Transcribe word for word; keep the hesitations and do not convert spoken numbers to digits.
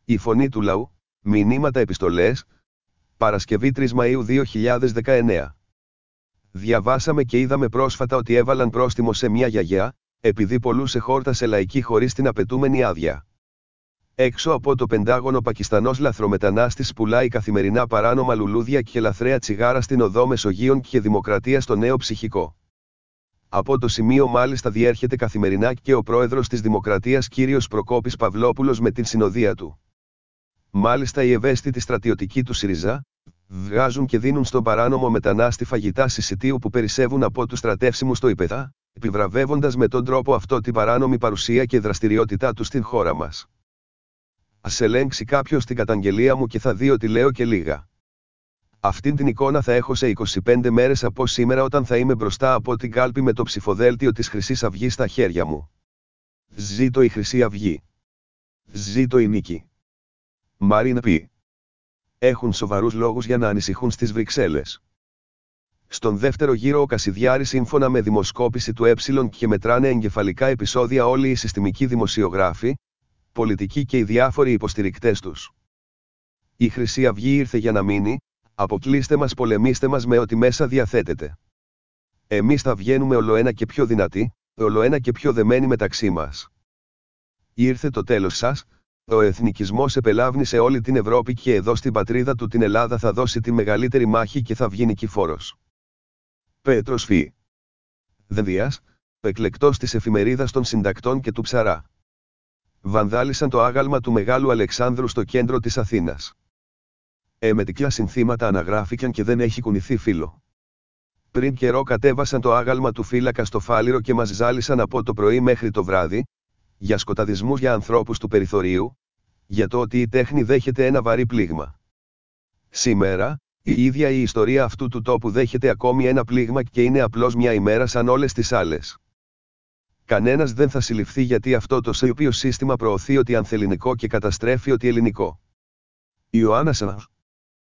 Η Φωνή του Λαού, μηνύματα επιστολές, Παρασκευή τρεις Μαΐου δύο χιλιάδες δεκαεννέα. Διαβάσαμε και είδαμε πρόσφατα ότι έβαλαν πρόστιμο σε μια γιαγιά, επειδή πολλούσε χόρτα σε λαϊκή χωρίς την απαιτούμενη άδεια. Έξω από το Πεντάγωνο Πακιστανός λαθρομετανάστης πουλάει καθημερινά παράνομα λουλούδια και λαθρέα τσιγάρα στην οδό Μεσογείων και Δημοκρατία στο Νέο Ψυχικό. Από το σημείο μάλιστα διέρχεται καθημερινά και ο πρόεδρος της Δημοκρατίας κύριος Προκόπης Παυλόπουλος με την συνοδεία του. Μάλιστα οι ευαίσθητοι στρατιωτικοί του ΣΥΡΙΖΑ, βγάζουν και δίνουν στον παράνομο μετανάστη φαγητά συσιτίου που περισσεύουν από τους στρατεύσιμους στο ΥΠΕΘΑ, επιβραβεύοντας με τον τρόπο αυτό την παράνομη παρουσία και δραστηριότητά του στην χώρα μας. Ας ελέγξει κάποιος την καταγγελία μου και θα δει ότι λέω και λίγα. Αυτήν την εικόνα θα έχω σε είκοσι πέντε μέρες από σήμερα όταν θα είμαι μπροστά από την κάλπη με το ψηφοδέλτιο της Χρυσής Αυγής στα χέρια μου. Ζήτω η Χρυσή Αυγή. Ζήτω η νίκη. Μαρίν Πι. Έχουν σοβαρούς λόγους για να ανησυχούν στις Βρυξέλλες. Στον δεύτερο γύρο ο Κασιδιάρης σύμφωνα με δημοσκόπηση του Ε και μετράνε εγκεφαλικά επεισόδια όλοι οι συστημικοί δημοσιογράφοι, πολιτικοί και οι διάφοροι υποστηρικτές τους. Η Χρυσή Αυγή ήρθε για να μείνει, αποκλείστε μας, πολεμήστε μας με ό,τι μέσα διαθέτεται. Εμείς θα βγαίνουμε ολοένα και πιο δυνατοί, ολοένα και πιο δεμένοι μεταξύ μας. Ήρθε το τέλος σας, ο εθνικισμός επελάβνει σε όλη την Ευρώπη και εδώ στην πατρίδα του την Ελλάδα θα δώσει τη μεγαλύτερη μάχη και θα βγει νικηφόρος. Πέτρος Φι. Δενδίας, εκλεκτός της εφημερίδας των συντακτών και του Ψαρά. Βανδάλισαν το άγαλμα του Μεγάλου Αλεξάνδρου στο κέντρο της Αθήνας. Εμετικά συνθήματα αναγράφηκαν και δεν έχει κουνηθεί φύλλο. Πριν καιρό κατέβασαν το άγαλμα του φύλακα στο Φάληρο και μας ζάλισαν από το πρωί μέχρι το βράδυ, για σκοταδισμούς για ανθρώπους του περιθωρίου, για το ότι η τέχνη δέχεται ένα βαρύ πλήγμα. Σήμερα, η ίδια η ιστορία αυτού του τόπου δέχεται ακόμη ένα πλήγμα και είναι απλώς μια ημέρα σαν όλες τις άλλες. Κανένας δεν θα συλληφθεί γιατί αυτό το σιωπείο σύστημα προωθεί ότι ανθελληνικό και καταστρέφει ότι ελληνικό. Ιωάννα Σανάς.